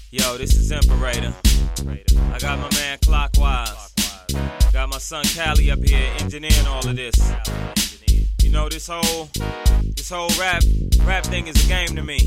Yo, this is Imperator. I got my man Clockwise. Got my son Cali up here engineering all of this. You know, this whole rap thing is a game to me.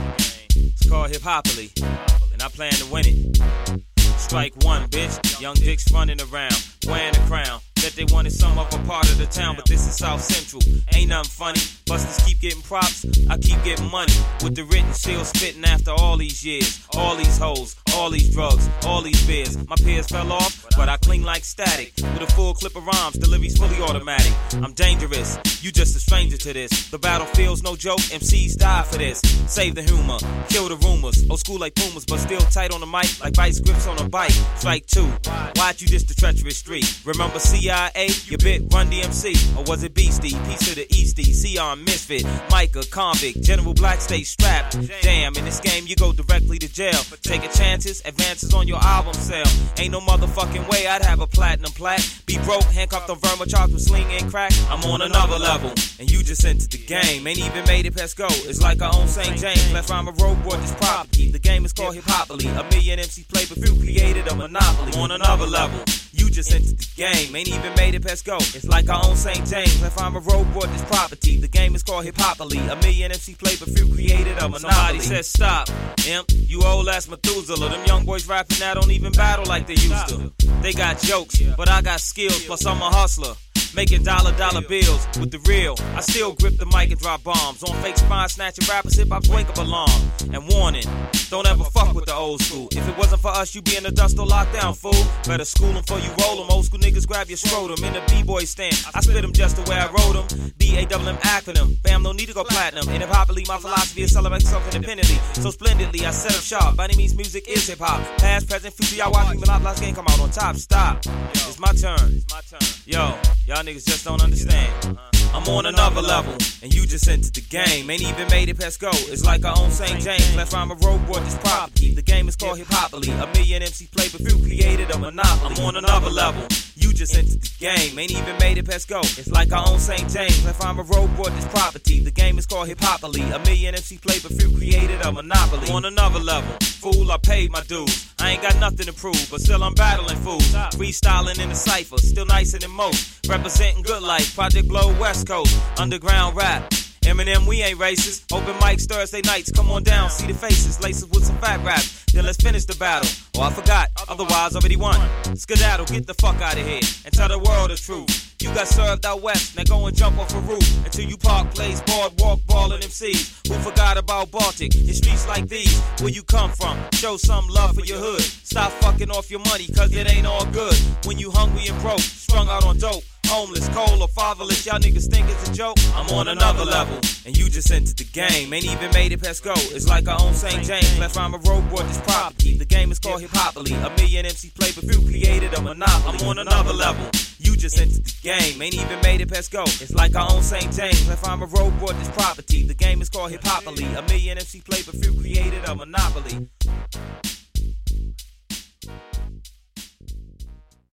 It's called Hip-Hopoly, and I plan to win it. Strike one, bitch. Young dicks running around, wearing a crown. Bet they wanted some other part of the town, but this is South Central. Ain't nothing funny. Busters keep getting props, I keep getting money. With the written still spitting after all these years. All these hoes, all these drugs, all these beers. My peers fell off, but I cling like static. With a full clip of rhymes, delivery's fully automatic. I'm dangerous, you just a stranger to this. The battlefield's no joke, MCs die for this. Save the humor, kill the rumors. Old school like Pumas, but still tight on the mic, like vice grips on a bike. Strike two, why'd you just the treacherous street? Remember CIA, your bit Run DMC, or was it Beastie? Piece of the Eastie, CR Misfit, Micah, convict, General Black stay strapped. Damn, in this game you go directly to jail. Taking chances, advances on your album sale. Ain't no motherfucking way I'd have a platinum plaque. Be broke, handcuffed on Verma, charged with sling and crack. I'm on another level, and you just entered the game. Ain't even made it past go. It's like I own St. James. Left I'm a road boy, this property. The game is called Hip-Hopoly. A million MCs play, but few created a monopoly. I'm on another level. You just entered the game, ain't even made it past go. It's like I own St. James. If I'm a road boy, this property. The game is called Hip-Hopoly. A million MC play, but few created a monopoly. Somebody said stop, imp, you old ass Methuselah. Them young boys rapping now don't even battle like they used to. They got jokes, but I got skills, plus I'm a hustler. Making dollar bills with the real. I still grip the mic and drop bombs. On fake spine snatching rappers, hip-hop's wake-up alarm. And warning, don't ever fuck with the old school. If it wasn't for us, you be in the dust or lockdown, fool. Better school them before you roll them. Old school niggas grab your scrotum. In the B-boy stand, I spit them just the way I wrote them. B-A-double-M acronym. Bam, no need to go platinum. In Hip-Hopoly, my philosophy is celebrate myself independently. So splendidly, I set up sharp. By any means, music is hip-hop. Past, present, future, y'all watch me monopolize game come out on top. Stop. It's my turn. Yo, y'all niggas just don't understand. I'm on another level, and you just entered the game. Ain't even made it past go. It's like I own St. James. Left I'm a road boy, this property. The game is called Hip-Hopoly. A million MC play, but few created a monopoly. I'm on another level. You just entered the game. Ain't even made it past go. It's like I own St. James. Left I'm a road boy, this property. The game is called Hip-Hopoly. A million MC play, but few created a monopoly. I'm on another level. Fool, I paid my dues. I ain't got nothing to prove, but still I'm battling fools. Freestyling in the cypher, still nicer than most. Representing good life, Project Blow West Coast, underground rap. Eminem, we ain't racist. Open mics Thursday nights, come on down, see the faces, laces with some fat raps. Then let's finish the battle. Oh, I forgot, otherwise already won. Skedaddle, get the fuck out of here and tell the world the truth. You got served out west, now go and jump off a roof until you park plays, boardwalk, ballin' MCs. Who forgot about Baltic? In streets like these, where you come from, show some love for your hood. Stop fucking off your money, cause it ain't all good. When you hungry and broke, strung out on dope. Homeless, cold, or fatherless, y'all niggas think it's a joke? I'm on another level, and you just entered the game. Ain't even made it past go. It's like I own St. James. Left I'm a road boy, this property. The game is called Hip-Hopoly. A million MC play, but few created a monopoly. I'm on another level. You just entered the game. Ain't even made it past go. It's like I own St. James. Left I'm a road boy, this property. The game is called Hip-Hopoly. A million MC play, but few created a monopoly.